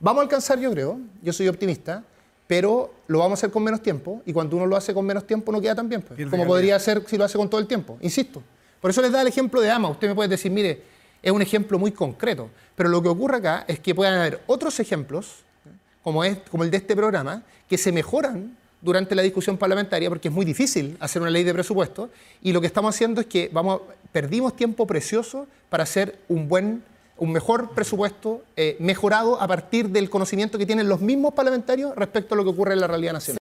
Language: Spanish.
Vamos a alcanzar, yo creo, yo soy optimista, pero lo vamos a hacer con menos tiempo, y cuando uno lo hace con menos tiempo no queda tan bien, pues, como podría ser si lo hace con todo el tiempo, insisto. Por eso les da el ejemplo de AMA. Usted me puede decir, mire, es un ejemplo muy concreto, pero lo que ocurre acá es que puedan haber otros ejemplos, como el de este programa, que se mejoran durante la discusión parlamentaria, porque es muy difícil hacer una ley de presupuesto, y lo que estamos haciendo es que perdimos tiempo precioso para hacer un mejor presupuesto mejorado a partir del conocimiento que tienen los mismos parlamentarios respecto a lo que ocurre en la realidad nacional.